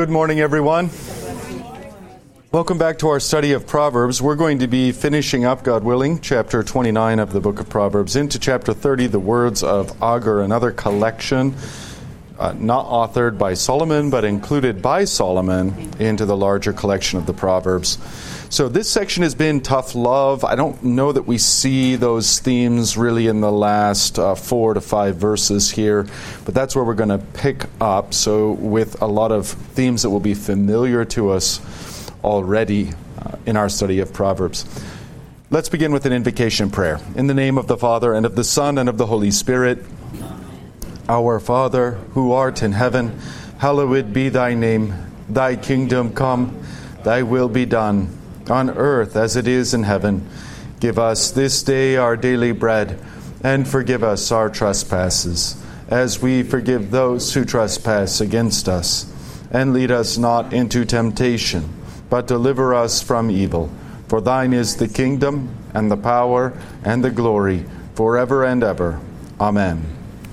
Good morning, everyone. Welcome back to our study of Proverbs. We're going to be finishing up, God willing, chapter 29 of the book of Proverbs, into chapter 30, the words of Agur, another collection, not authored by Solomon, but included by Solomon into the larger collection of the Proverbs. So this section has been tough love. I don't know that we see those themes really in the last 4 to 5 verses here, but that's where we're going to pick up. So with a lot of themes that will be familiar to us already in our study of Proverbs. Let's begin with an invocation prayer. In the name of the Father, and of the Son, and of the Holy Spirit. Our Father, who art in heaven, hallowed be thy name. Thy kingdom come, thy will be done, on earth as it is in heaven. Give us this day our daily bread, and forgive us our trespasses, as we forgive those who trespass against us. And lead us not into temptation, but deliver us from evil. For thine is the kingdom, and the power, and the glory, forever and ever. Amen.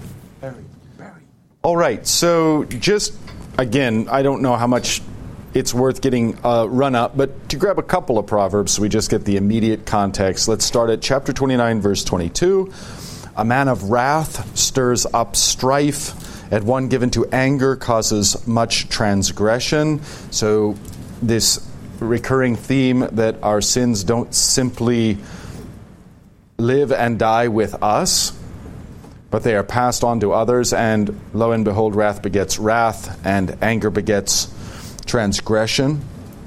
All right, so just, again, I don't know how much it's worth getting run up, but to grab a couple of Proverbs so we just get the immediate context. Let's start at chapter 29, verse 22. A man of wrath stirs up strife. At one given to anger causes much transgression. So this recurring theme that our sins don't simply live and die with us, but they are passed on to others, and lo and behold, wrath begets wrath, and anger begets transgression.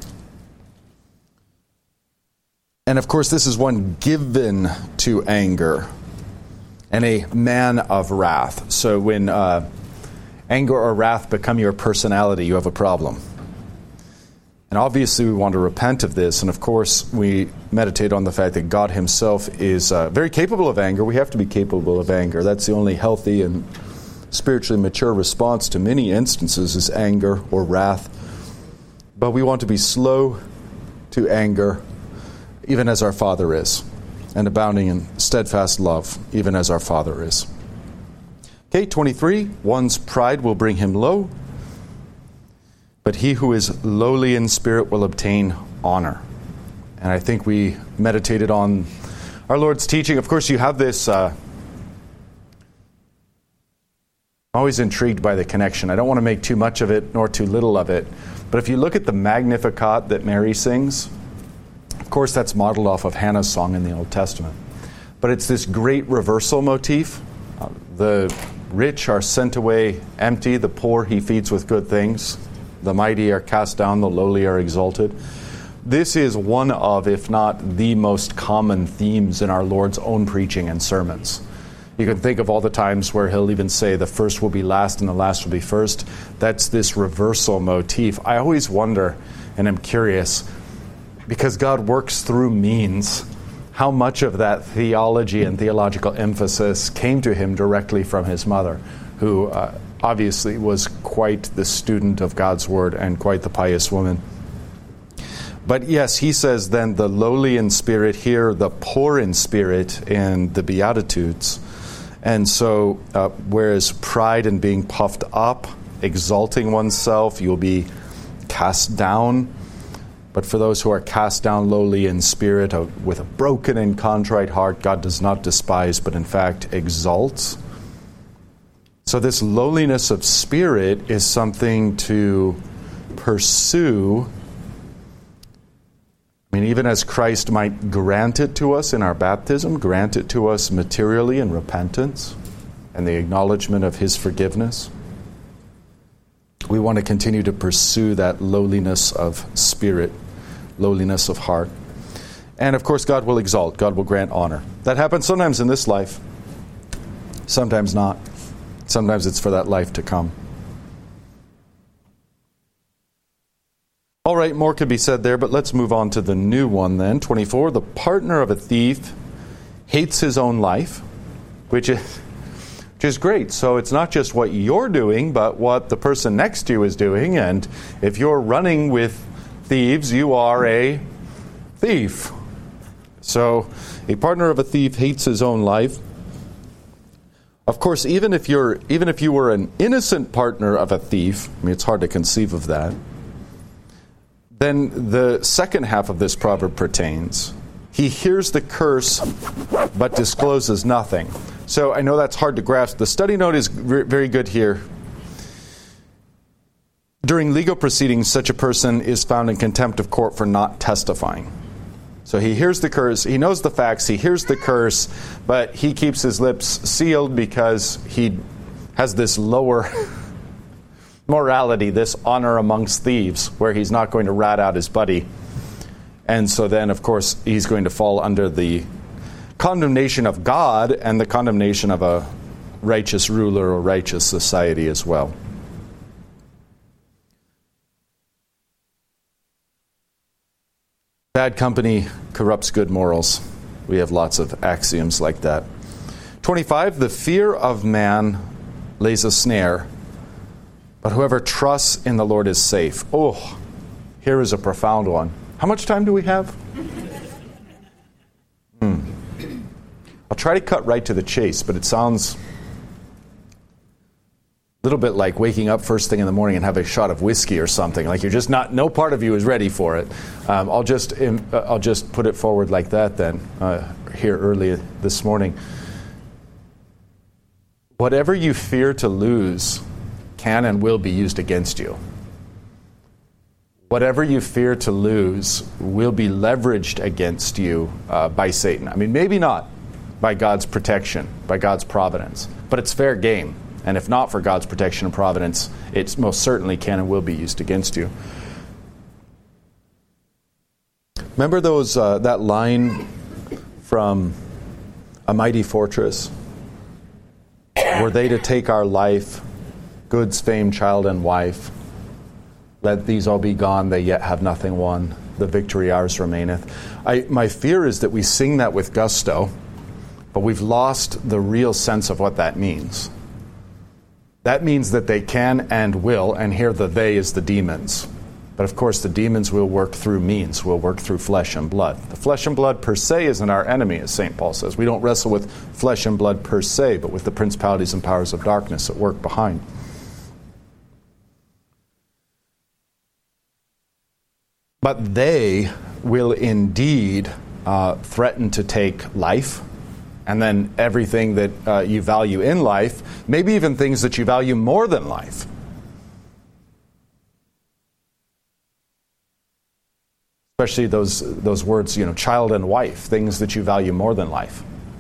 And of course, this is one given to anger, and a man of wrath. So when anger or wrath become your personality, you have a problem. And obviously we want to repent of this, and of course we meditate on the fact that God himself is very capable of anger. We have to be capable of anger. That's the only healthy and spiritually mature response to many instances is anger or wrath. But we want to be slow to anger, even as our Father is, and abounding in steadfast love, even as our Father is. Okay, 23, one's pride will bring him low, but he who is lowly in spirit will obtain honor. And I think we meditated on our Lord's teaching. Of course, you have this... I'm always intrigued by the connection. I don't want to make too much of it, nor too little of it. But if you look at the Magnificat that Mary sings, of course that's modeled off of Hannah's song in the Old Testament. But it's this great reversal motif. The rich are sent away empty, the poor he feeds with good things. The mighty are cast down, the lowly are exalted. This is one of, if not the most common themes in our Lord's own preaching and sermons. You can think of all the times where he'll even say the first will be last and the last will be first. That's this reversal motif. I always wonder, and I'm curious, because God works through means, how much of that theology and theological emphasis came to him directly from his mother, who obviously was quite the student of God's Word and quite the pious woman. But yes, he says then the lowly in spirit, here the poor in spirit in the Beatitudes. And so whereas pride and being puffed up, exalting oneself, you'll be cast down. But for those who are cast down lowly in spirit, with a broken and contrite heart, God does not despise, but in fact exalts. So this lowliness of spirit is something to pursue. I mean, even as Christ might grant it to us in our baptism, grant it to us materially in repentance and the acknowledgement of his forgiveness, we want to continue to pursue that lowliness of spirit, lowliness of heart. And of course, God will exalt. God will grant honor. That happens sometimes in this life, sometimes not. Sometimes it's for that life to come. All right, more could be said there, but let's move on to the new one then. 24, the partner of a thief hates his own life, which is great. So it's not just what you're doing, but what the person next to you is doing. And if you're running with thieves, you are a thief. So a partner of a thief hates his own life. Of course, even if you were an innocent partner of a thief, I mean, it's hard to conceive of that. then the second half of this proverb pertains. He hears the curse, but discloses nothing. So I know that's hard to grasp. The study note is very good here. During legal proceedings, such a person is found in contempt of court for not testifying. So he hears the curse, he knows the facts, he hears the curse, but he keeps his lips sealed because he has this lower morality, this honor amongst thieves, where he's not going to rat out his buddy. And so then, of course, he's going to fall under the condemnation of God and the condemnation of a righteous ruler or righteous society as well. Bad company corrupts good morals. We have lots of axioms like that. 25, the fear of man lays a snare, but whoever trusts in the Lord is safe. Oh, here is a profound one. How much time do we have? I'll try to cut right to the chase, but it sounds a little bit like waking up first thing in the morning and have a shot of whiskey or something. Like you're just not, no part of you is ready for it. I'll just put it forward like that then, here early this morning. Whatever you fear to lose can and will be used against you. Whatever you fear to lose will be leveraged against you by Satan. I mean, maybe not by God's protection, by God's providence, but it's fair game. And if not for God's protection and providence, it most certainly can and will be used against you. Remember that line from A Mighty Fortress? Were they to take our life, goods, fame, child, and wife, let these all be gone, they yet have nothing won. The victory ours remaineth. My fear is that we sing that with gusto, but we've lost the real sense of what that means. That means that they can and will, and here the they is the demons. But of course the demons will work through means, will work through flesh and blood. The flesh and blood per se isn't our enemy, as St. Paul says. We don't wrestle with flesh and blood per se, but with the principalities and powers of darkness at work behind. But they will indeed threaten to take life, and then everything that you value in life, maybe even things that you value more than life. Especially those words, child and wife, things that you value more than life.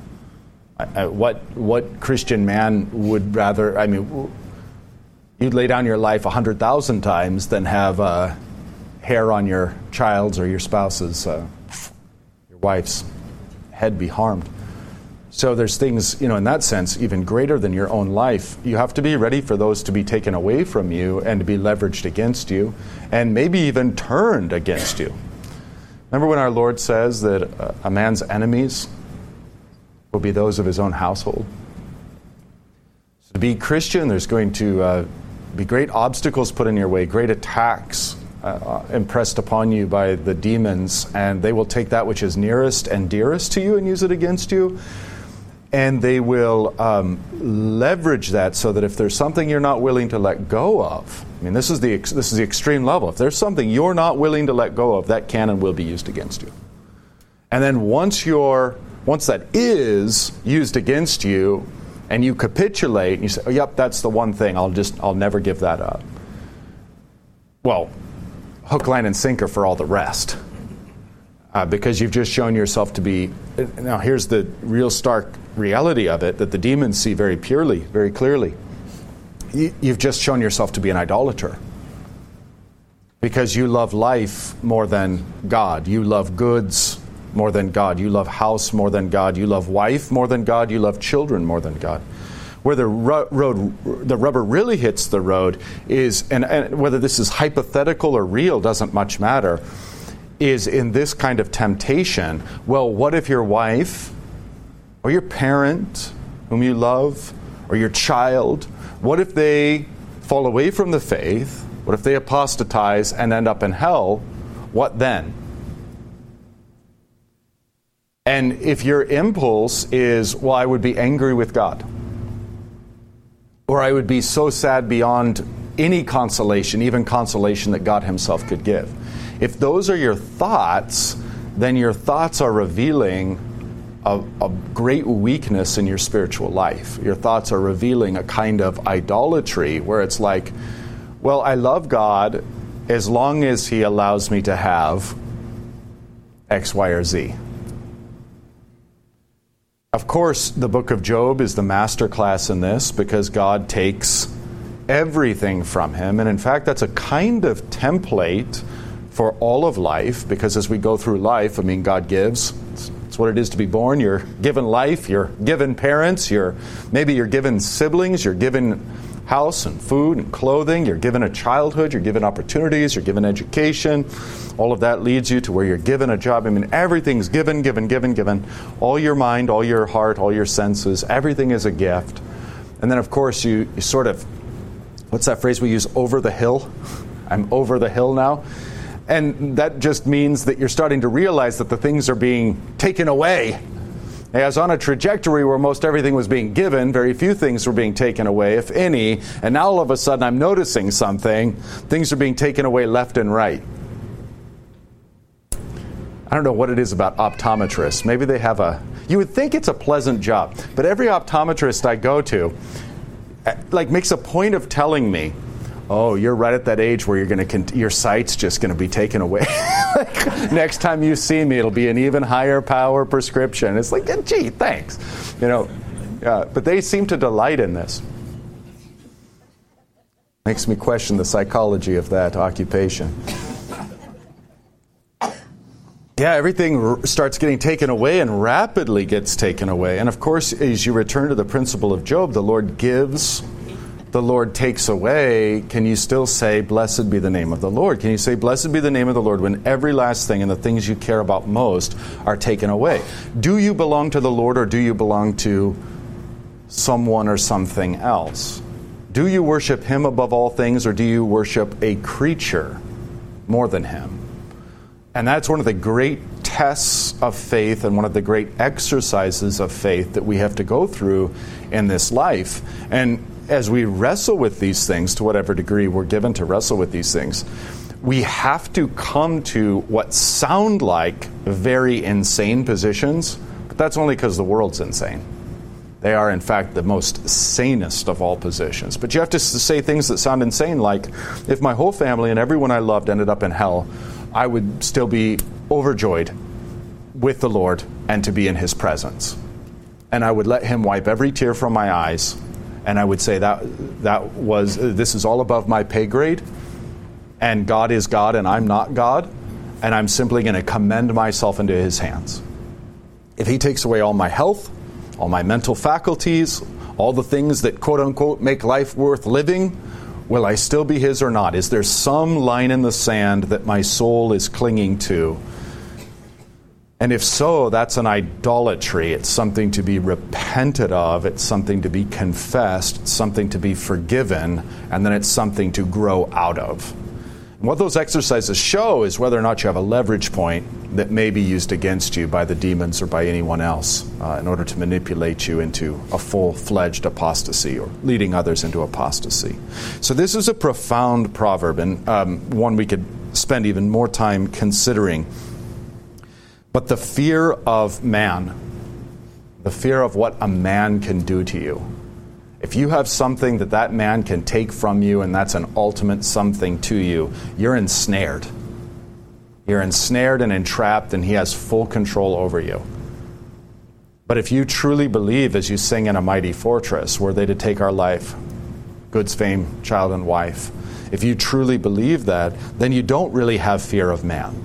What Christian man would rather, you'd lay down your life 100,000 times than have hair on your child's or your spouse's, your wife's head be harmed. So there's things, in that sense, even greater than your own life. You have to be ready for those to be taken away from you and to be leveraged against you and maybe even turned against you. Remember when our Lord says that a man's enemies will be those of his own household? So to be Christian, there's going to be great obstacles put in your way, great attacks impressed upon you by the demons, and they will take that which is nearest and dearest to you and use it against you. And they will leverage that so that if there's something you're not willing to let go of, this is the extreme level. If there's something you're not willing to let go of, that can and will be used against you. And then once that is used against you, and you capitulate, and you say, "Oh, yep, that's the one thing. I'll never give that up." Well, hook, line, and sinker for all the rest. Because you've just shown yourself to be... Now, here's the real stark reality of it, that the demons see very purely, very clearly. You've just shown yourself to be an idolater. Because you love life more than God. You love goods more than God. You love house more than God. You love wife more than God. You love children more than God. Where the rubber really hits the road is, and whether this is hypothetical or real doesn't much matter, is in this kind of temptation. Well, what if your wife or your parent whom you love or your child, what if they fall away from the faith? What if they apostatize and end up in hell? What then? And if your impulse is, I would be angry with God, or I would be so sad beyond any consolation, even consolation that God himself could give. If those are your thoughts, then your thoughts are revealing a great weakness in your spiritual life. Your thoughts are revealing a kind of idolatry where it's like, well, I love God as long as he allows me to have X, Y, or Z. Of course, the book of Job is the master class in this because God takes everything from him. And in fact, that's a kind of template for all of life, because as we go through life, God gives. It's what it is to be born. You're given life, you're given parents, maybe you're given siblings, you're given house and food and clothing, you're given a childhood, you're given opportunities, you're given education. All of that leads you to where you're given a job. Everything's given. All your mind, all your heart, all your senses, everything is a gift. And then, of course, you sort of, what's that phrase we use, over the hill? I'm over the hill now. And that just means that you're starting to realize that the things are being taken away. I was on a trajectory where most everything was being given, very few things were being taken away, if any, and now all of a sudden I'm noticing something. Things are being taken away left and right. I don't know what it is about optometrists. Maybe they have you would think it's a pleasant job, but every optometrist I go to, makes a point of telling me, oh, you're right at that age where your sight's just going to be taken away. Next time you see me, it'll be an even higher power prescription. It's like, gee, thanks. But they seem to delight in this. Makes me question the psychology of that occupation. Yeah, everything starts getting taken away and rapidly gets taken away. And of course, as you return to the principle of Job, the Lord gives, the Lord takes away. Can you still say, blessed be the name of the Lord? Can you say, blessed be the name of the Lord, when every last thing and the things you care about most are taken away? Do you belong to the Lord, or do you belong to someone or something else? Do you worship him above all things, or do you worship a creature more than him? And that's one of the great tests of faith and one of the great exercises of faith that we have to go through in this life. And as we wrestle with these things, to whatever degree we're given to wrestle with these things, we have to come to what sound like very insane positions, but that's only because the world's insane. They are, in fact, the most sanest of all positions. But you have to say things that sound insane, like, if my whole family and everyone I loved ended up in hell, I would still be overjoyed with the Lord and to be in his presence. And I would let him wipe every tear from my eyes. And I would say this is all above my pay grade, and God is God and I'm not God, and I'm simply going to commend myself into his hands. If he takes away all my health, all my mental faculties, all the things that quote unquote make life worth living, will I still be his or not? Is there some line in the sand that my soul is clinging to? And if so, that's an idolatry. It's something to be repented of. It's something to be confessed. It's something to be forgiven. And then it's something to grow out of. And what those exercises show is whether or not you have a leverage point that may be used against you by the demons or by anyone else in order to manipulate you into a full-fledged apostasy or leading others into apostasy. So this is a profound proverb, and one we could spend even more time considering. But the fear of man, the fear of what a man can do to you, if you have something that man can take from you and that's an ultimate something to you, you're ensnared. You're ensnared and entrapped, and he has full control over you. But if you truly believe, as you sing in A Mighty Fortress, were they to take our life, goods, fame, child, and wife, if you truly believe that, then you don't really have fear of man.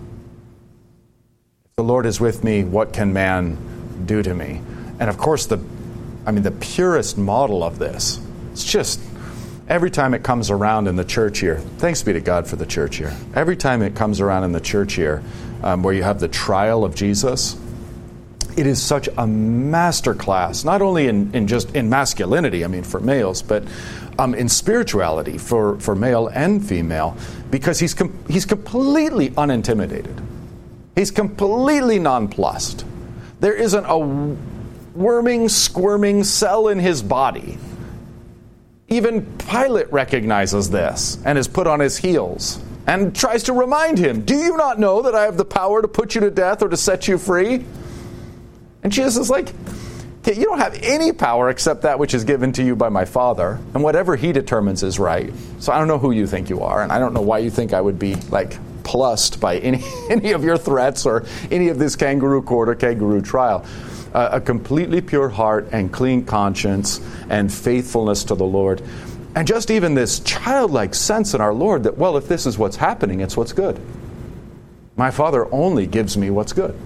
The Lord is with me, what can man do to me? And of course, the purest model of this, it's just every time it comes around in the church year, thanks be to God for the church year, every time it comes around in the church year where you have the trial of Jesus, it is such a master class, not only in masculinity, for males, but in spirituality for male and female, because he's completely unintimidated. He's completely nonplussed. There isn't a worming, squirming cell in his body Even Pilate recognizes this and is put on his heels and tries to remind him, do you not know that I have the power to put you to death or to set you free? And Jesus is like, okay, you don't have any power except that which is given to you by my Father, and whatever he determines is right. So I don't know who you think you are, and I don't know why you think I would be like plussed by any of your threats or any of this kangaroo court or kangaroo trial. A completely pure heart and clean conscience and faithfulness to the Lord. And just even this childlike sense in our Lord that, well, if this is what's happening, it's what's good. My Father only gives me what's good.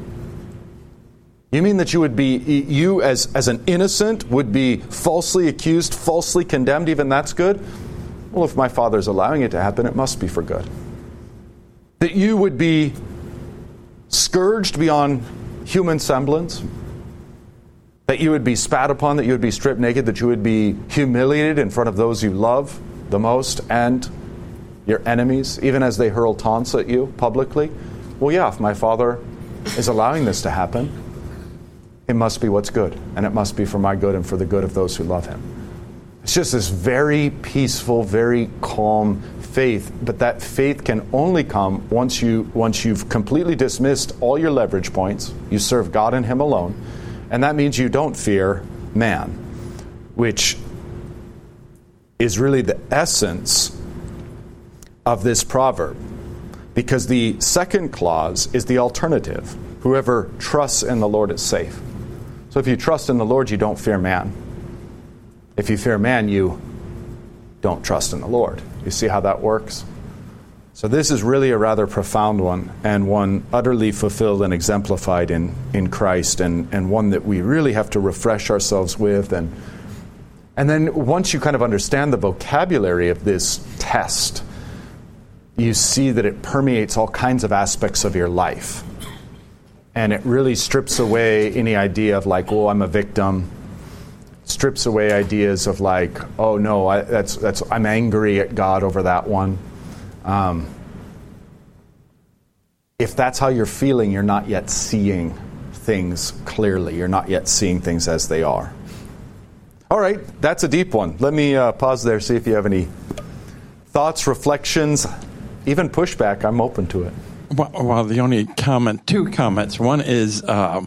You mean that you as an innocent would be falsely accused, falsely condemned, even that's good? Well, if my Father's allowing it to happen, it must be for good. That you would be scourged beyond human semblance, that you would be spat upon, that you would be stripped naked, that you would be humiliated in front of those you love the most and your enemies, even as they hurl taunts at you publicly. Well, yeah, if my Father is allowing this to happen, it must be what's good, and it must be for my good and for the good of those who love Him. It's just this very peaceful, very calm faith, but that faith can only come once you've completely dismissed all your leverage points. You serve God and Him alone. And that means you don't fear man, which is really the essence of this proverb. Because the second clause is the alternative. Whoever trusts in the Lord is safe. So if you trust in the Lord, you don't fear man. If you fear man, you don't trust in the Lord. You see how that works? So this is really a rather profound one, and one utterly fulfilled and exemplified in Christ, and one that we really have to refresh ourselves with. And then once you kind of understand the vocabulary of this test, you see that it permeates all kinds of aspects of your life. And it really strips away any idea of like, oh, I'm a victim. Strips away ideas of like, oh no, I'm angry at God over that one. If that's how you're feeling, you're not yet seeing things clearly. You're not yet seeing things as they are. All right, that's a deep one. Let me pause there, see if you have any thoughts, reflections, even pushback. I'm open to it. Well, the only two comments. One is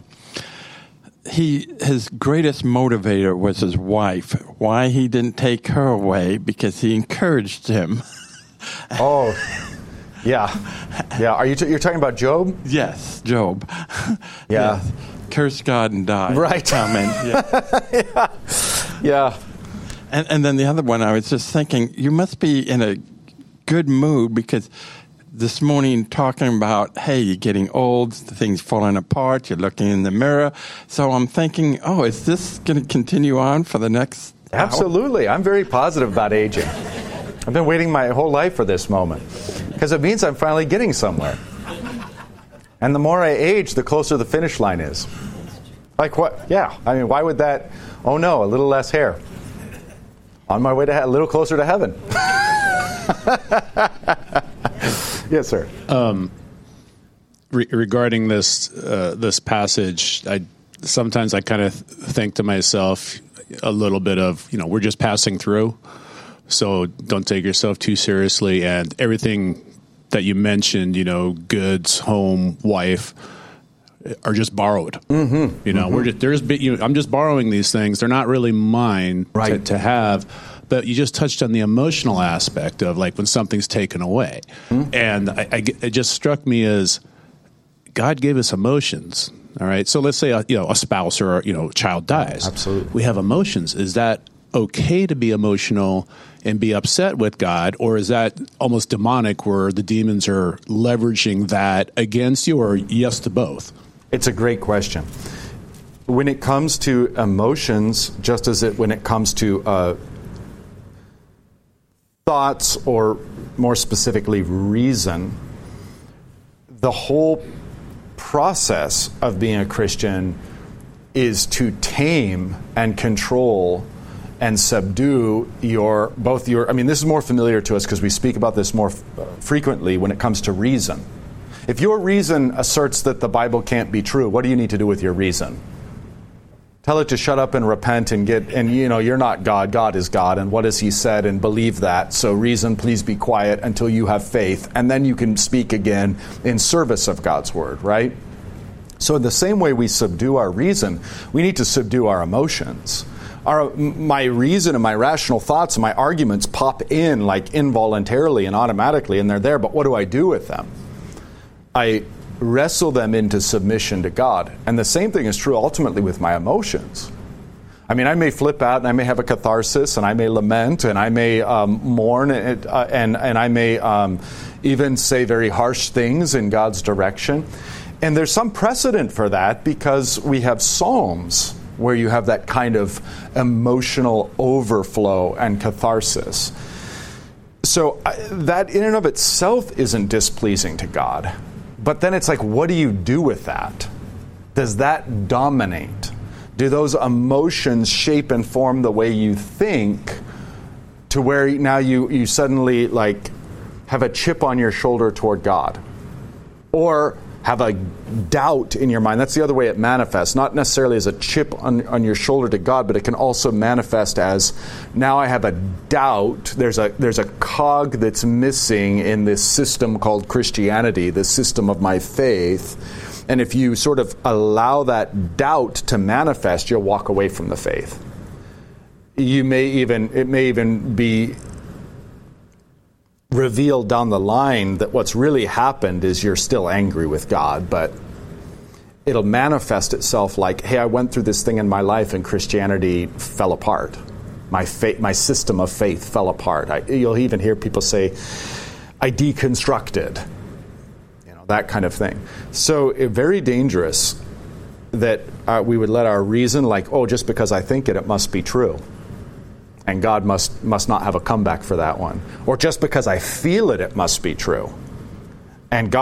his greatest motivator was his wife. Why he didn't take her away? Because he encouraged him. Oh, yeah. Are you're talking about Job? Yes, Job. Yeah. Yes. Curse God and die. Right. Comment. Yeah. Yeah. And then the other one, I was just thinking, you must be in a good mood because this morning talking about, hey, you're getting old, things falling apart, you're looking in the mirror. So I'm thinking, oh, is this going to continue on for the next hour? Absolutely. I'm very positive about aging. I've been waiting my whole life for this moment because it means I'm finally getting somewhere. And the more I age, the closer the finish line is. Like what? Yeah. I mean, why would that? Oh no, a little less hair. On my way to a little closer to heaven. Yes, sir. Regarding this passage, sometimes I kind of think to myself a little bit of, we're just passing through. So don't take yourself too seriously, and everything that you mentioned, goods, home, wife, are just borrowed. Mm-hmm. I'm just borrowing these things. They're not really mine to have. But you just touched on the emotional aspect of like when something's taken away, and it just struck me as God gave us emotions. All right, so let's say a spouse or a child dies. Absolutely, we have emotions. Is that okay to be emotional and be upset with God, or is that almost demonic where the demons are leveraging that against you, or yes to both? It's a great question. When it comes to emotions, just as when it comes to thoughts, or more specifically reason, the whole process of being a Christian is to tame and control and subdue this is more familiar to us because we speak about this more frequently when it comes to reason. If your reason asserts that the Bible can't be true, what do you need to do with your reason? Tell it to shut up and repent and you're not God. God is God. And what has he said? And believe that. So reason, please be quiet until you have faith. And then you can speak again in service of God's word, right? So in the same way we subdue our reason, we need to subdue our emotions. My reason and my rational thoughts and my arguments pop in like involuntarily and automatically, and they're there. But what do I do with them? I wrestle them into submission to God. And the same thing is true ultimately with my emotions. I mean, I may flip out and I may have a catharsis and I may lament and I may mourn and I may even say very harsh things in God's direction. And there's some precedent for that because we have Psalms where you have that kind of emotional overflow and catharsis. So that in and of itself isn't displeasing to God. But then it's like, what do you do with that? Does that dominate? Do those emotions shape and form the way you think to where now you suddenly like have a chip on your shoulder toward God? Or have a doubt in your mind? That's the other way it manifests. Not necessarily as a chip on your shoulder to God, but it can also manifest as, now I have a doubt. There's a cog that's missing in this system called Christianity, the system of my faith. And if you sort of allow that doubt to manifest, you'll walk away from the faith. It may even be revealed down the line that what's really happened is you're still angry with God, but it'll manifest itself like, hey, I went through this thing in my life and Christianity fell apart. My system of faith fell apart. You'll even hear people say, I deconstructed. That kind of thing. So very dangerous that we would let our reason, like, just because I think it must be true. And God must not have a comeback for that one. Or just because I feel it must be true. And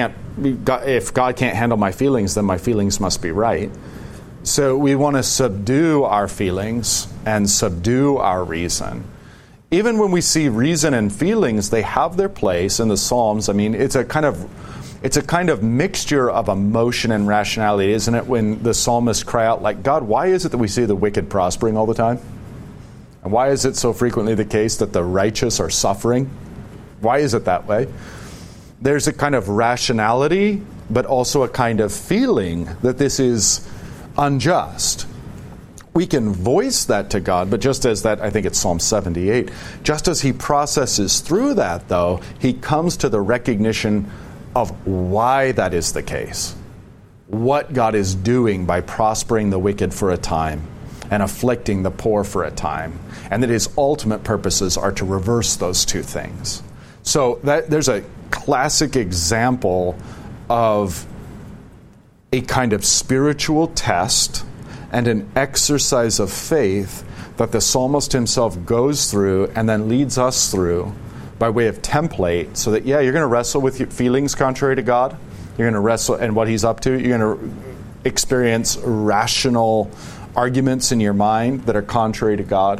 if God can't handle my feelings, then my feelings must be right. So we want to subdue our feelings and subdue our reason. Even when we see reason and feelings, they have their place in the Psalms. I mean, it's a kind of mixture of emotion and rationality, isn't it? When the psalmists cry out like, God, why is it that we see the wicked prospering all the time? And why is it so frequently the case that the righteous are suffering? Why is it that way? There's a kind of rationality, but also a kind of feeling that this is unjust. We can voice that to God, but just as that, I think it's Psalm 78, just as he processes through that, though, he comes to the recognition of why that is the case. What God is doing by prospering the wicked for a time and afflicting the poor for a time, and that his ultimate purposes are to reverse those two things. So there's a classic example of a kind of spiritual test and an exercise of faith that the psalmist himself goes through and then leads us through by way of template, so that, you're going to wrestle with your feelings contrary to God. You're going to wrestle and what he's up to. You're going to experience rational arguments in your mind that are contrary to God.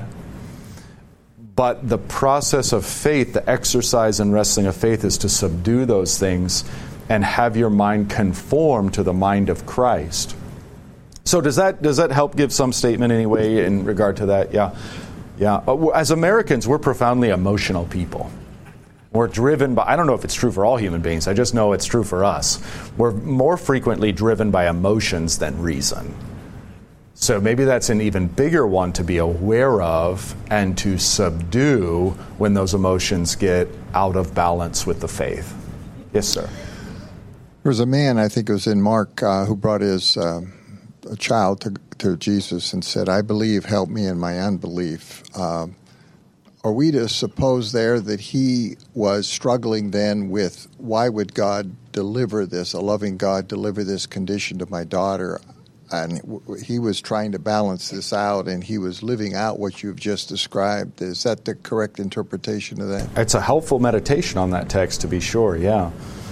But the process of faith, the exercise and wrestling of faith, is to subdue those things and have your mind conform to the mind of Christ. So does that help give some statement anyway in regard to that? Yeah. As Americans, we're profoundly emotional people. We're driven by, I don't know if it's true for all human beings, I just know it's true for us. We're more frequently driven by emotions than reason. So maybe that's an even bigger one to be aware of and to subdue when those emotions get out of balance with the faith. Yes, sir. There was a man, I think it was in Mark, who brought his a child to Jesus and said, I believe, help me in my unbelief. Are we to suppose there that he was struggling then with, why would God deliver this, a loving God deliver this condition to my daughter? And he was trying to balance this out, and he was living out what you've just described. Is that the correct interpretation of that? It's a helpful meditation on that text, to be sure, yeah.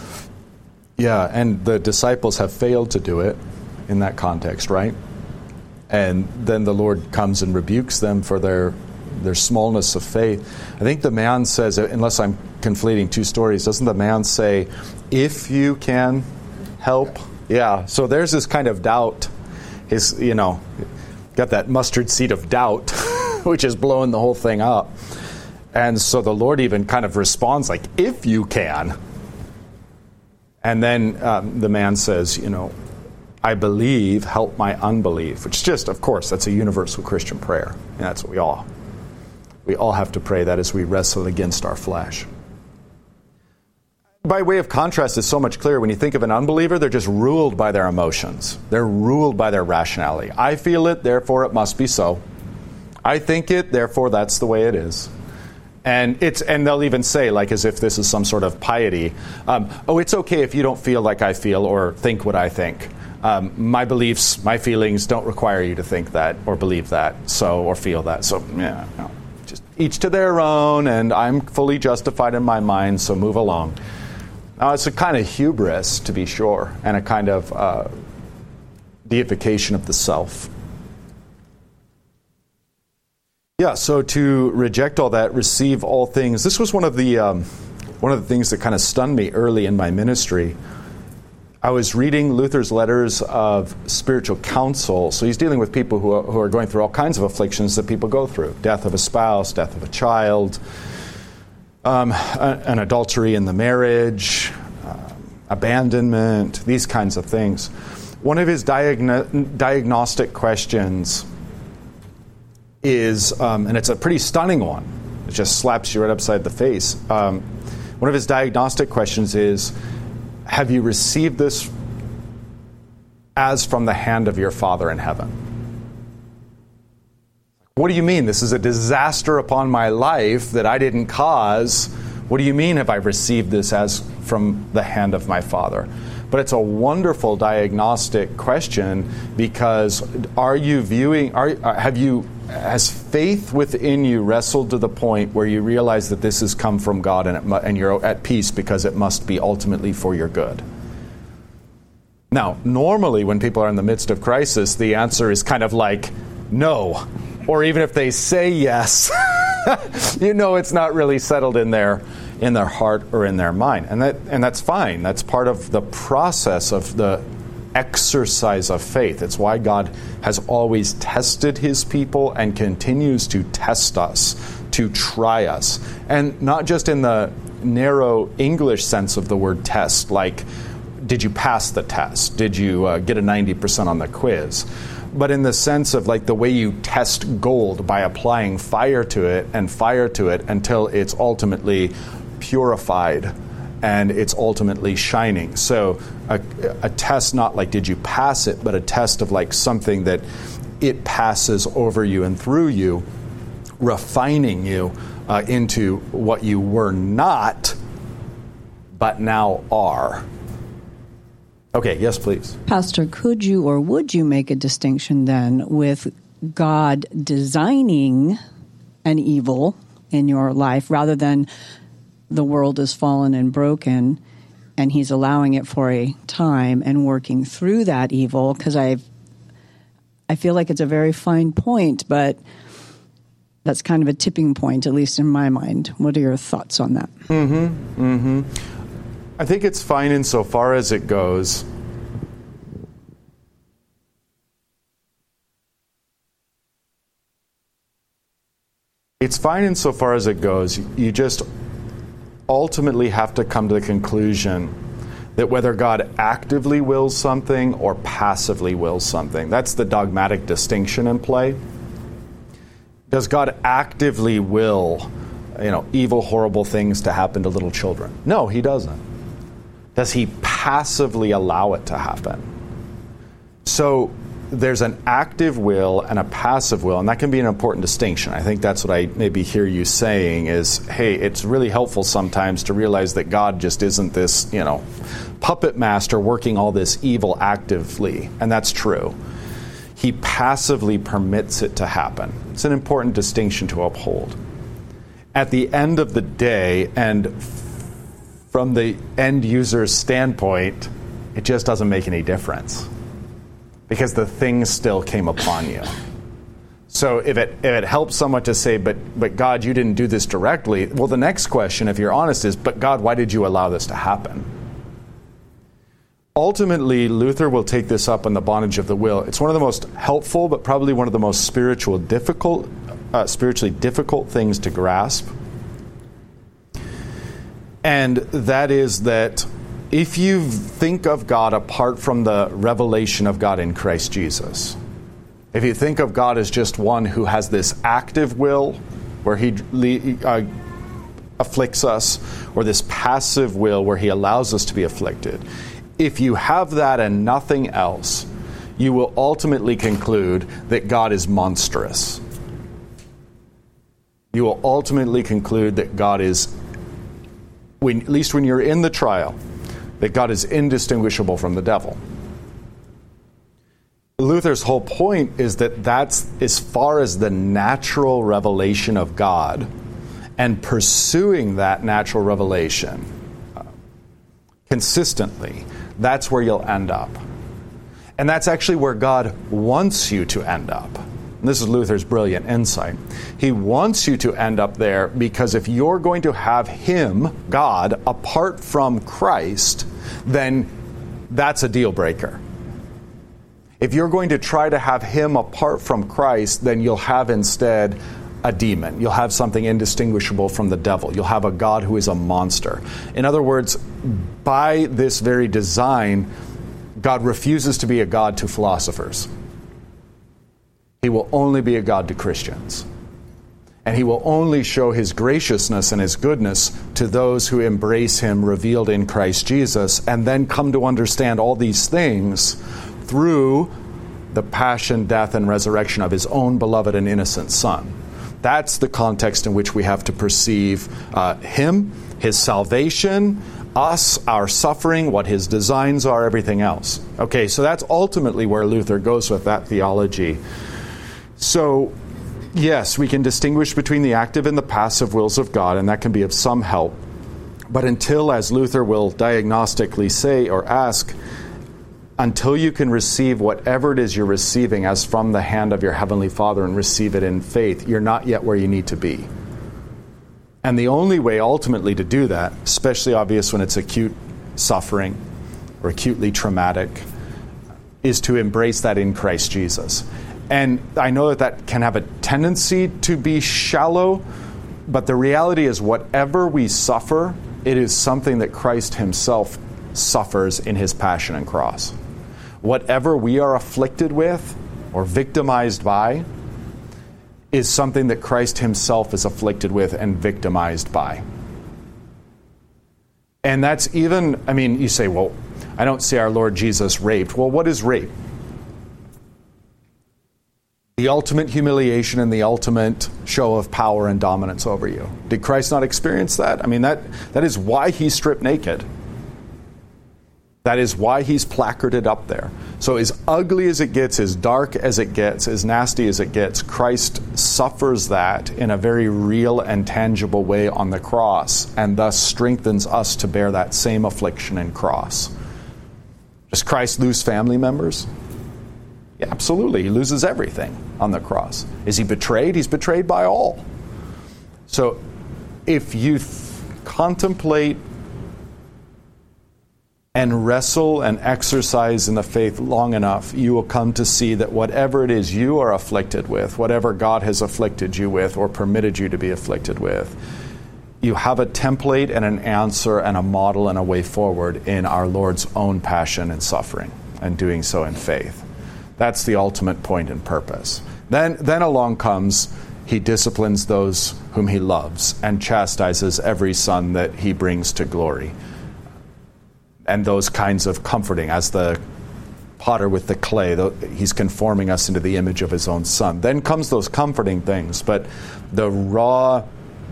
Yeah, and the disciples have failed to do it in that context, right? And then the Lord comes and rebukes them for their smallness of faith. I think the man says, unless I'm conflating two stories, doesn't the man say, if you can help? Yeah, so there's this kind of doubt. got that mustard seed of doubt, which is blowing the whole thing up. And so the Lord even kind of responds like, if you can. And then the man says, I believe, help my unbelief, which just, of course, that's a universal Christian prayer. And that's what we all have to pray that as we wrestle against our flesh. By way of contrast, it's so much clearer. When you think of an unbeliever, they're just ruled by their emotions. They're ruled by their rationality. I feel it, therefore it must be so. I think it, therefore that's the way it is. And they'll even say, like as if this is some sort of piety, it's okay if you don't feel like I feel or think what I think. My beliefs, my feelings don't require you to think that or believe that, or feel that. So, just each to their own, and I'm fully justified in my mind, so move along. Now, it's a kind of hubris, to be sure, and a kind of deification of the self. Yeah, so to reject all that, receive all things. This was one of the things that kind of stunned me early in my ministry. I was reading Luther's letters of spiritual counsel. So he's dealing with people who are going through all kinds of afflictions that people go through. Death of a spouse, death of a child, an adultery in the marriage, abandonment, these kinds of things. One of his diagnostic questions is, and it's a pretty stunning one, it just slaps you right upside the face. One of his diagnostic questions is, have you received this as from the hand of your Father in heaven? What do you mean? This is a disaster upon my life that I didn't cause. What do you mean, have I received this as from the hand of my Father? But it's a wonderful diagnostic question, because has faith within you wrestled to the point where you realize that this has come from God and you're at peace because it must be ultimately for your good? Now, normally when people are in the midst of crisis, the answer is kind of like no. Or even if they say yes, it's not really settled in their heart or in their mind. And that's fine. That's part of the process of the exercise of faith. It's why God has always tested his people and continues to test us, to try us. And not just in the narrow English sense of the word test, like, did you pass the test? Did you get a 90% on the quiz? But in the sense of like the way you test gold by applying fire to it until it's ultimately purified and it's ultimately shining. So a test, not like did you pass it, but a test of like something that it passes over you and through you, refining you into what you were not, but now are. Okay, yes, please. Pastor, could you or would you make a distinction then with God designing an evil in your life rather than the world is fallen and broken and he's allowing it for a time and working through that evil? Because I feel like it's a very fine point, but that's kind of a tipping point, at least in my mind. What are your thoughts on that? I think it's fine insofar as it goes. It's fine insofar as it goes. You just ultimately have to come to the conclusion that whether God actively wills something or passively wills something, that's the dogmatic distinction in play. Does God actively will, evil, horrible things to happen to little children? No, he doesn't. Does he passively allow it to happen? So there's an active will and a passive will, and that can be an important distinction. I think that's what I maybe hear you saying is, hey, it's really helpful sometimes to realize that God just isn't this, puppet master working all this evil actively, and that's true. He passively permits it to happen. It's an important distinction to uphold. At the end of the day, and from the end user's standpoint, it just doesn't make any difference because the thing still came upon you. So if it helps someone to say, but God, you didn't do this directly, well, the next question, if you're honest, is, but God, why did you allow this to happen? ultimately, Luther will take this up on the bondage of the will. It's one of the most helpful, but probably one of the most spiritually difficult things to grasp. And that is that if you think of God apart from the revelation of God in Christ Jesus, if you think of God as just one who has this active will where he afflicts us, or this passive will where he allows us to be afflicted, if you have that and nothing else, you will ultimately conclude that God is monstrous. You will ultimately conclude that God is, at least when you're in the trial, that God is indistinguishable from the devil. Luther's whole point is that that's as far as the natural revelation of God, and pursuing that natural revelation consistently, that's where you'll end up. And that's actually where God wants you to end up. And this is Luther's brilliant insight. He wants you to end up there because if you're going to have Him, God, apart from Christ, then that's a deal breaker. If you're going to try to have Him apart from Christ, then you'll have instead a demon. You'll have something indistinguishable from the devil. You'll have a God who is a monster. In other words, by this very design, God refuses to be a God to philosophers. He will only be a God to Christians. And He will only show His graciousness and His goodness to those who embrace Him revealed in Christ Jesus, and then come to understand all these things through the passion, death, and resurrection of His own beloved and innocent Son. That's the context in which we have to perceive Him, His salvation, us, our suffering, what His designs are, everything else. Okay, so that's ultimately where Luther goes with that theology. So, yes, we can distinguish between the active and the passive wills of God, and that can be of some help. But until, as Luther will diagnostically say or ask, until you can receive whatever it is you're receiving as from the hand of your Heavenly Father and receive it in faith, you're not yet where you need to be. And the only way ultimately to do that, especially obvious when it's acute suffering or acutely traumatic, is to embrace that in Christ Jesus. And I know that that can have a tendency to be shallow, but the reality is whatever we suffer, it is something that Christ Himself suffers in His passion and cross. Whatever we are afflicted with or victimized by is something that Christ Himself is afflicted with and victimized by. And that's even, you say, well, I don't see our Lord Jesus raped. Well, what is rape? The ultimate humiliation and the ultimate show of power and dominance over you. Did Christ not experience that? That is why He's stripped naked. That is why He's placarded up there. So as ugly as it gets, as dark as it gets, as nasty as it gets, Christ suffers that in a very real and tangible way on the cross, and thus strengthens us to bear that same affliction and cross. Does Christ lose family members? Yeah, absolutely. He loses everything on the cross. Is He betrayed? He's betrayed by all. So if you contemplate and wrestle and exercise in the faith long enough, you will come to see that whatever it is you are afflicted with, whatever God has afflicted you with or permitted you to be afflicted with, you have a template and an answer and a model and a way forward in our Lord's own passion and suffering, and doing so in faith. That's the ultimate point and purpose. Then along comes, He disciplines those whom He loves and chastises every son that He brings to glory. And those kinds of comforting, as the potter with the clay, He's conforming us into the image of His own Son. Then comes those comforting things, but the raw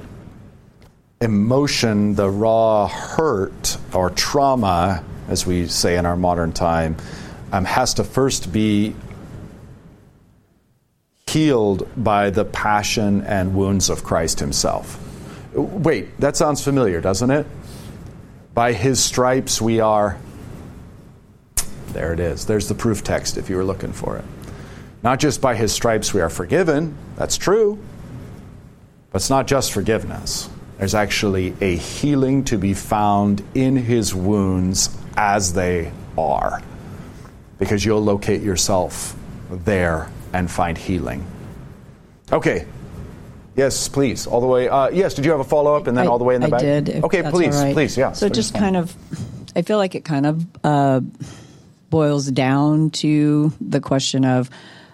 emotion, the raw hurt or trauma, as we say in our modern time, has to first be healed by the passion and wounds of Christ Himself. Wait, that sounds familiar, doesn't it? By His stripes we are... There it is. There's the proof text if you were looking for it. Not just by His stripes we are forgiven. That's true. But it's not just forgiveness. There's actually a healing to be found in his wounds as they are, because you'll locate yourself there and find healing. Okay. Yes, please. All the way. Yes, did you have a follow-up and then all the way in the back? I did. Okay, please, right. please, yeah. So just kind of, I feel like it kind of boils down to the question of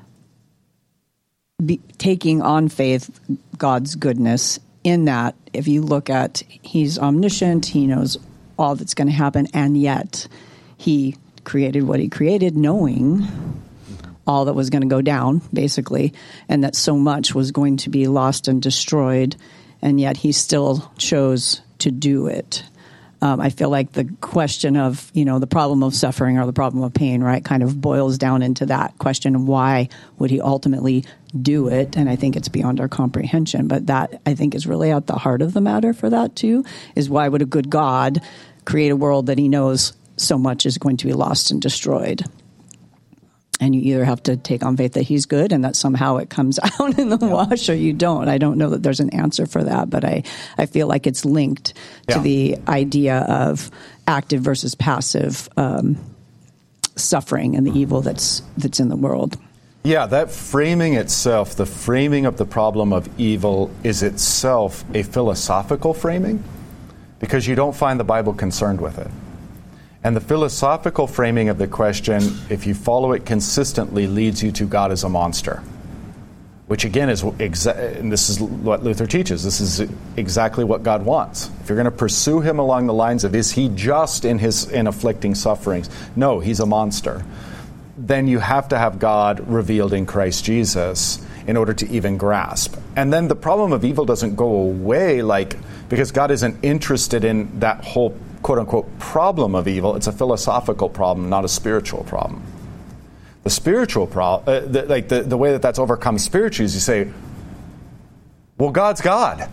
taking on faith God's goodness, in that if you look at, he's omniscient, he knows all that's going to happen, and yet he created what he created knowing all that was going to go down, basically, and that so much was going to be lost and destroyed, and yet he still chose to do it. I feel like the question of, the problem of suffering or the problem of pain, right, kind of boils down into that question of why would he ultimately do it? And I think it's beyond our comprehension. But that, I think, is really at the heart of the matter for that, too, is why would a good God create a world that he knows so much is going to be lost and destroyed? And you either have to take on faith that he's good and that somehow it comes out in the wash, or you don't. I don't know that there's an answer for that, but I feel like it's linked to the idea of active versus passive suffering and the evil that's in the world. Yeah, that framing itself, the framing of the problem of evil, is itself a philosophical framing, because you don't find the Bible concerned with it. And the philosophical framing of the question, if you follow it consistently, leads you to God as a monster. Which again is, and this is what Luther teaches, this is exactly what God wants. If you're going to pursue him along the lines of, is he just in afflicting sufferings? No, he's a monster. Then you have to have God revealed in Christ Jesus in order to even grasp. And then the problem of evil doesn't go away, because God isn't interested in that whole quote-unquote problem of evil. It's a philosophical problem, not a spiritual problem. The spiritual problem, the way that that's overcome spiritually is you say, well, God's God.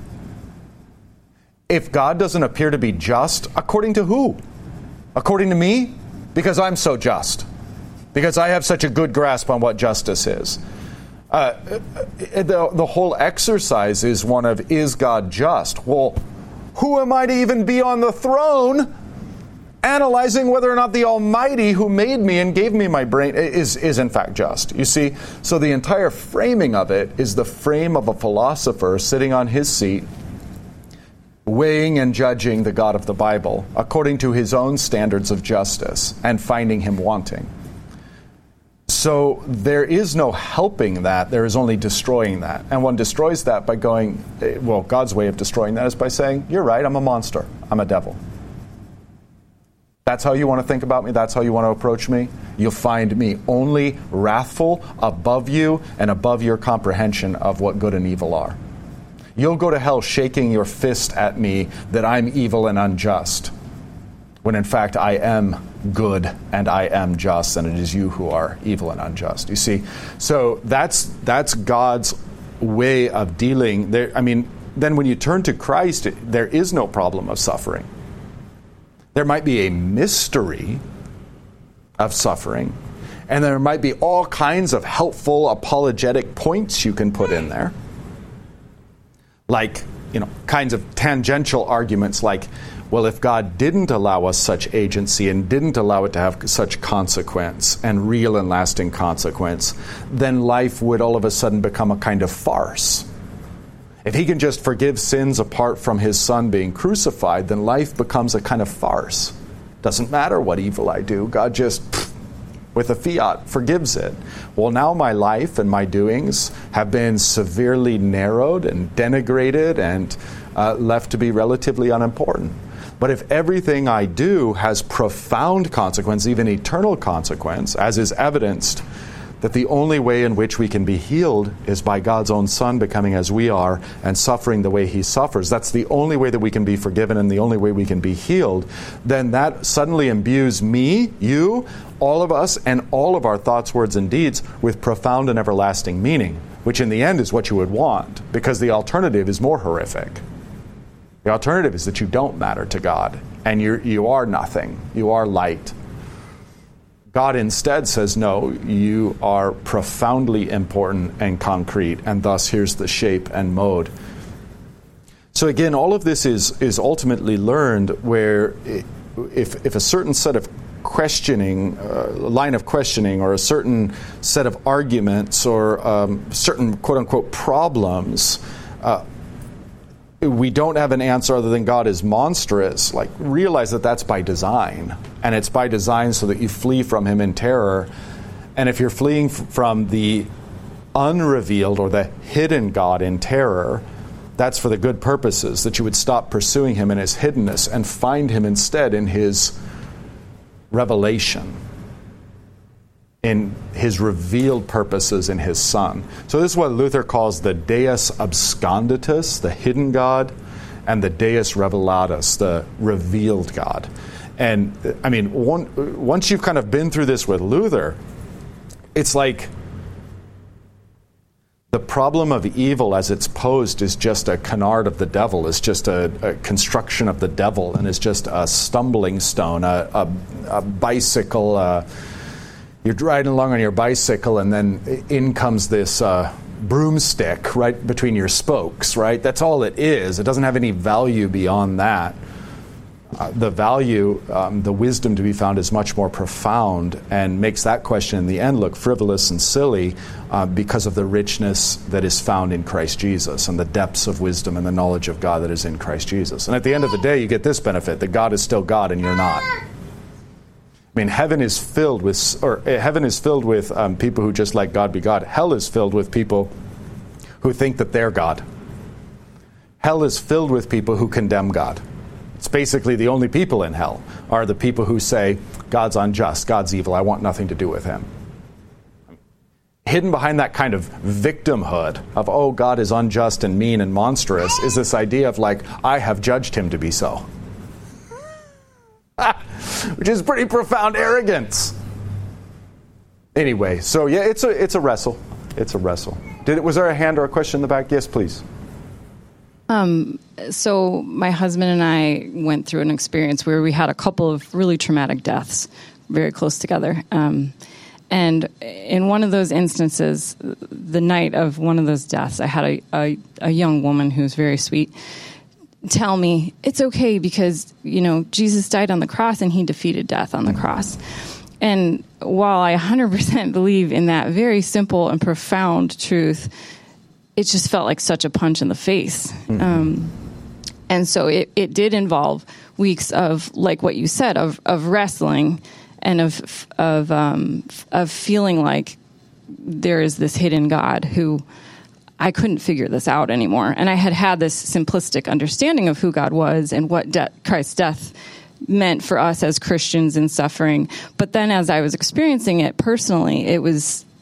If God doesn't appear to be just, according to who? According to me? Because I'm so just. Because I have such a good grasp on what justice is. The whole exercise is one of, is God just? Well, who am I to even be on the throne analyzing whether or not the Almighty who made me and gave me my brain is in fact just? You see, so the entire framing of it is the frame of a philosopher sitting on his seat, weighing and judging the God of the Bible according to his own standards of justice and finding him wanting. So there is no helping that, there is only destroying that. And one destroys that by going, well, God's way of destroying that is by saying, you're right, I'm a monster, I'm a devil. That's how you want to think about me, that's how you want to approach me. You'll find me only wrathful, above you, and above your comprehension of what good and evil are. You'll go to hell shaking your fist at me that I'm evil and unjust, when in fact I am good and I am just, and it is you who are evil and unjust. You see, so that's God's way of dealing there. I mean, then when you turn to Christ, there is no problem of suffering. There might be a mystery of suffering, and there might be all kinds of helpful apologetic points you can put in there, like, kinds of tangential arguments like, well, if God didn't allow us such agency and didn't allow it to have such consequence and real and lasting consequence, then life would all of a sudden become a kind of farce. If he can just forgive sins apart from his son being crucified, then life becomes a kind of farce. Doesn't matter what evil I do, God just, with a fiat, forgives it. Well, now my life and my doings have been severely narrowed and denigrated and left to be relatively unimportant. But if everything I do has profound consequence, even eternal consequence, as is evidenced that the only way in which we can be healed is by God's own Son becoming as we are and suffering the way he suffers, that's the only way that we can be forgiven and the only way we can be healed, then that suddenly imbues me, you, all of us, and all of our thoughts, words, and deeds with profound and everlasting meaning, which in the end is what you would want, because the alternative is more horrific. The alternative is that you don't matter to God, and you are nothing. You are light. God instead says, no, you are profoundly important and concrete, and thus here's the shape and mode. So again, all of this is ultimately learned where if a certain set of questioning, line of questioning, or a certain set of arguments, or certain quote-unquote problems, we don't have an answer other than God is monstrous, like realize that that's by design. And it's by design so that you flee from him in terror. And if you're fleeing from the unrevealed or the hidden God in terror, that's for the good purposes, that you would stop pursuing him in his hiddenness and find him instead in his revelation, in his revealed purposes in his Son. So this is what Luther calls the Deus absconditus, the hidden God, and the Deus revelatus, the revealed God. And I mean, once you've kind of been through this with Luther, it's like the problem of evil as it's posed is just a canard of the devil, is just a construction of the devil, and is just a stumbling stone, a bicycle. You're riding along on your bicycle, and then in comes this broomstick right between your spokes, right? That's all it is. It doesn't have any value beyond that. The value, the wisdom to be found is much more profound, and makes that question in the end look frivolous and silly because of the richness that is found in Christ Jesus, and the depths of wisdom and the knowledge of God that is in Christ Jesus. And at the end of the day, you get this benefit, that God is still God and you're not. I mean, heaven is filled with people who just let God be God. Hell is filled with people who think that they're God. Hell is filled with people who condemn God. It's basically the only people in hell are the people who say, God's unjust, God's evil, I want nothing to do with him. Hidden behind that kind of victimhood of, oh, God is unjust and mean and monstrous, is this idea of like, I have judged him to be so. Which is pretty profound arrogance. Anyway, so yeah, it's a wrestle. It's a wrestle. Was there a hand or a question in the back? Yes, please. So my husband and I went through an experience where we had a couple of really traumatic deaths very close together. And in one of those instances, the night of one of those deaths, I had a young woman who's very sweet tell me, it's okay because, Jesus died on the cross and he defeated death on the cross. And while I 100% believe in that very simple and profound truth, it just felt like such a punch in the face. Mm-hmm. And so it did involve weeks of, like what you said, of wrestling and of feeling like there is this hidden God who I couldn't figure this out anymore. And I had this simplistic understanding of who God was and what Christ's death meant for us as Christians in suffering. But then as I was experiencing it personally, there were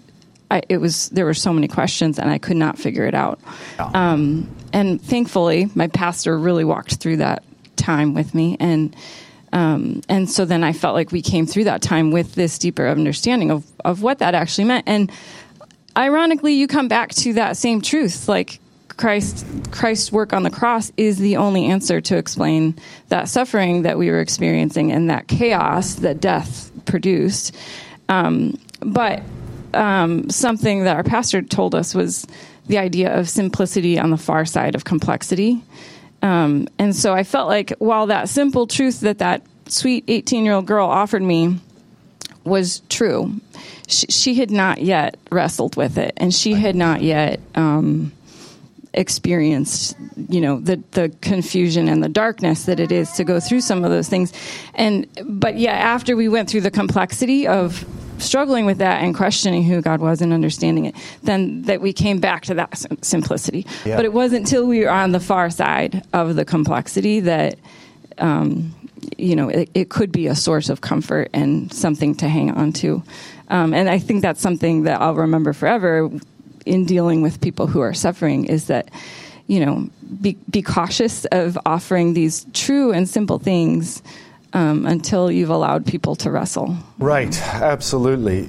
so many questions and I could not figure it out. Yeah. And thankfully, my pastor really walked through that time with me. And so then I felt like we came through that time with this deeper understanding of what that actually meant. And ironically, you come back to that same truth, like Christ's work on the cross is the only answer to explain that suffering that we were experiencing and that chaos that death produced. But something that our pastor told us was the idea of simplicity on the far side of complexity. And so I felt like while that simple truth that sweet 18-year-old girl offered me was true, she had not yet wrestled with it, and she had not yet experienced, the confusion and the darkness that it is to go through some of those things. But after we went through the complexity of struggling with that and questioning who God was and understanding it, then that we came back to that simplicity. Yeah. But it wasn't until we were on the far side of the complexity that it could be a source of comfort and something to hang on to. And I think that's something that I'll remember forever in dealing with people who are suffering, is that, be cautious of offering these true and simple things until you've allowed people to wrestle. Right, absolutely.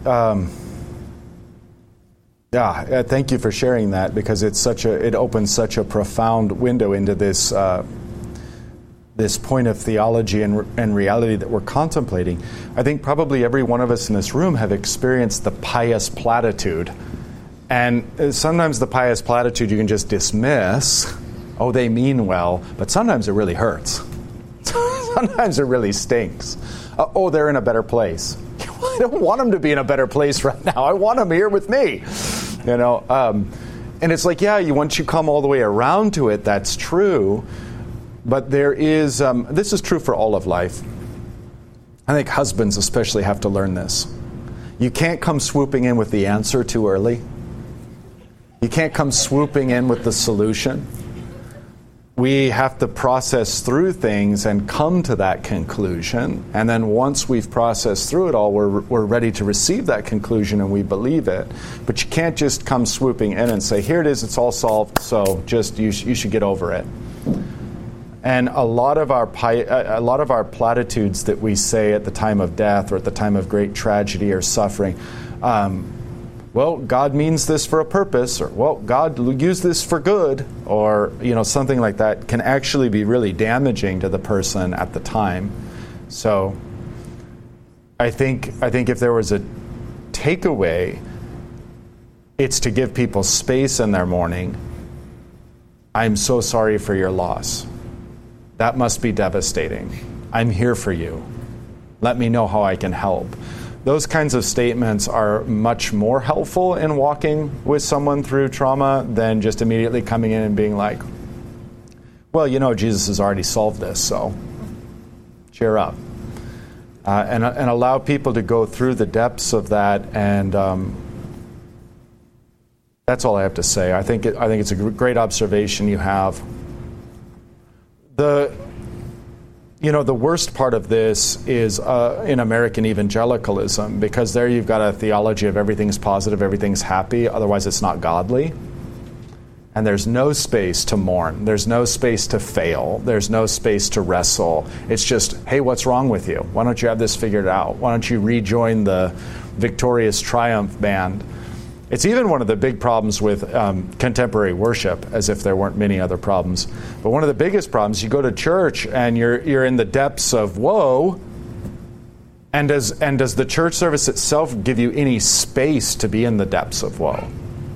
Thank you for sharing that, because it opens such a profound window into this this point of theology and reality that we're contemplating. I think probably every one of us in this room have experienced the pious platitude. And sometimes the pious platitude you can just dismiss Oh, they mean well, but sometimes it really hurts. Sometimes it really stinks. Oh, they're in a better place. I don't want them to be in a better place right now. I want them here with me. And it's like, yeah, once you come all the way around to it, that's true. But there is, this is true for all of life. I think husbands especially have to learn this. You can't come swooping in with the answer too early. You can't come swooping in with the solution. We have to process through things and come to that conclusion. And then once we've processed through it all, we're ready to receive that conclusion and we believe it. But you can't just come swooping in and say, here it is, it's all solved, so just you should get over it. And a lot of our platitudes that we say at the time of death or at the time of great tragedy or suffering, well, God means this for a purpose, or, well, God used this for good, or, something like that can actually be really damaging to the person at the time. So I think if there was a takeaway, it's to give people space in their mourning. I'm so sorry for your loss. That must be devastating. I'm here for you. Let me know how I can help. Those kinds of statements are much more helpful in walking with someone through trauma than just immediately coming in and being like, well, Jesus has already solved this, so cheer up. And allow people to go through the depths of that, and that's all I have to say. I think it's a great observation you have. The worst part of this is in American evangelicalism, because there you've got a theology of everything's positive, everything's happy, otherwise it's not godly. And there's no space to mourn. There's no space to fail. There's no space to wrestle. It's just, hey, what's wrong with you? Why don't you have this figured out? Why don't you rejoin the victorious triumph band? It's even one of the big problems with contemporary worship, as if there weren't many other problems. But one of the biggest problems, you go to church and you're in the depths of woe, and does the church service itself give you any space to be in the depths of woe?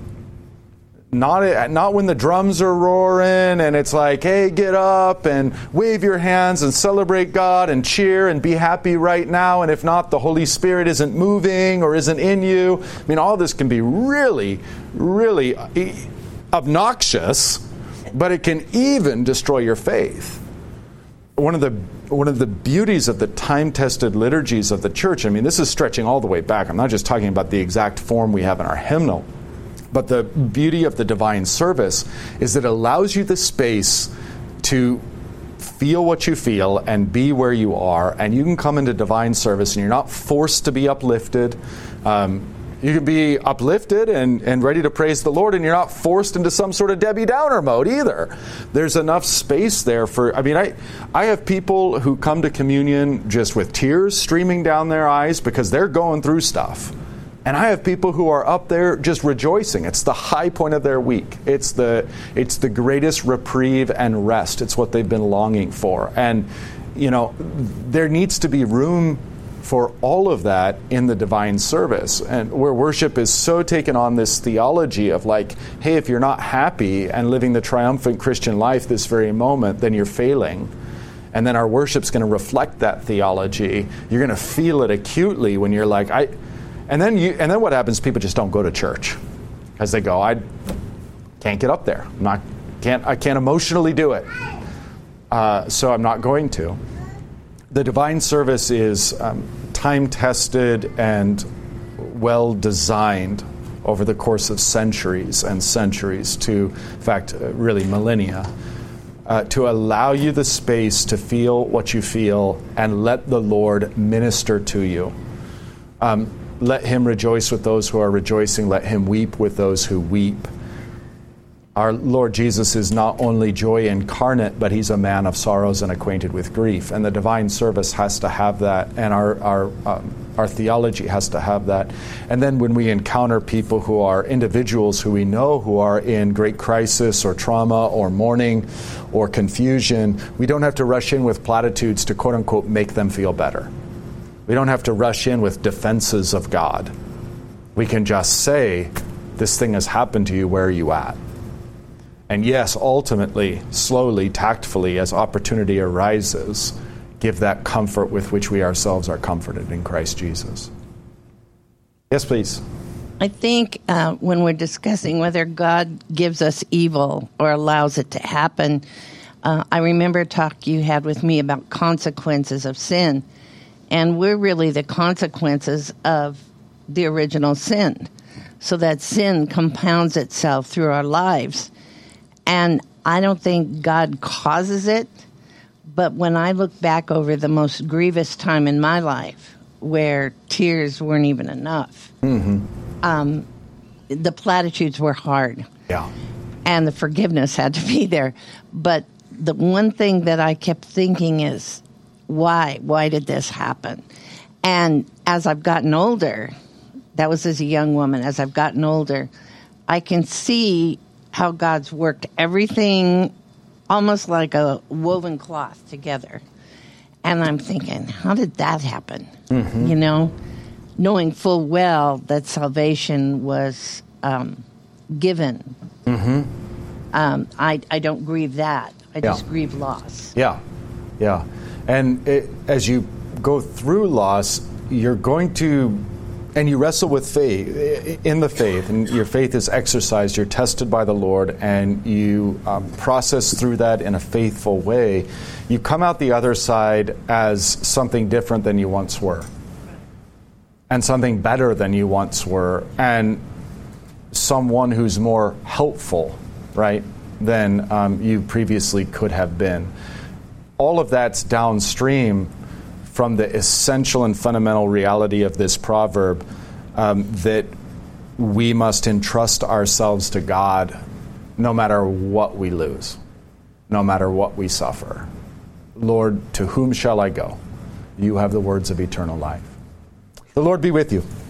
Not when the drums are roaring and it's like, hey, get up and wave your hands and celebrate God and cheer and be happy right now. And if not, the Holy Spirit isn't moving or isn't in you. I mean, all this can be really, really obnoxious, but it can even destroy your faith. One of the beauties of the time-tested liturgies of the church, I mean, this is stretching all the way back. I'm not just talking about the exact form we have in our hymnal. But the beauty of the divine service is that it allows you the space to feel what you feel and be where you are, and you can come into divine service and you're not forced to be uplifted. You can be uplifted and ready to praise the Lord, and you're not forced into some sort of Debbie Downer mode either. There's enough space there for, I have people who come to communion just with tears streaming down their eyes because they're going through stuff. And I have people who are up there just rejoicing. It's the high point of their week. It's the greatest reprieve and rest. It's what they've been longing for. And, there needs to be room for all of that in the divine service. And where worship is so taken on this theology of like, hey, if you're not happy and living the triumphant Christian life this very moment, then you're failing. And then our worship's going to reflect that theology. You're going to feel it acutely when you're like, And then what happens? People just don't go to church because they go, I can't get up there. I can't emotionally do it. So I'm not going to. The divine service is time-tested and well-designed over the course of centuries and centuries to, in fact, really millennia, to allow you the space to feel what you feel and let the Lord minister to you. Let him rejoice with those who are rejoicing. Let him weep with those who weep. Our Lord Jesus is not only joy incarnate, but he's a man of sorrows and acquainted with grief. And the divine service has to have that, and our theology has to have that. And then when we encounter people who are individuals who we know who are in great crisis or trauma or mourning or confusion, we don't have to rush in with platitudes to quote-unquote make them feel better. We don't have to rush in with defenses of God. We can just say, this thing has happened to you, where are you at? And yes, ultimately, slowly, tactfully, as opportunity arises, give that comfort with which we ourselves are comforted in Christ Jesus. Yes, please. I think when we're discussing whether God gives us evil or allows it to happen, I remember a talk you had with me about consequences of sin. And we're really the consequences of the original sin. So that sin compounds itself through our lives. And I don't think God causes it. But when I look back over the most grievous time in my life, where tears weren't even enough, the platitudes were hard. Yeah. And the forgiveness had to be there. But the one thing that I kept thinking is, why? Why did this happen? And as I've gotten older, that was as a young woman, as I've gotten older, I can see how God's worked everything almost like a woven cloth together. And I'm thinking, how did that happen? You know, knowing full well that salvation was given. I don't grieve that. I just grieve loss. Yeah. And as you go through loss, you're going to, and you wrestle with faith, in the faith, and your faith is exercised, you're tested by the Lord, and you process through that in a faithful way. You come out the other side as something different than you once were, and something better than you once were, and someone who's more helpful, right, than you previously could have been. All of that's downstream from the essential and fundamental reality of this proverb, that we must entrust ourselves to God no matter what we lose, no matter what we suffer. Lord, to whom shall I go? You have the words of eternal life. The Lord be with you.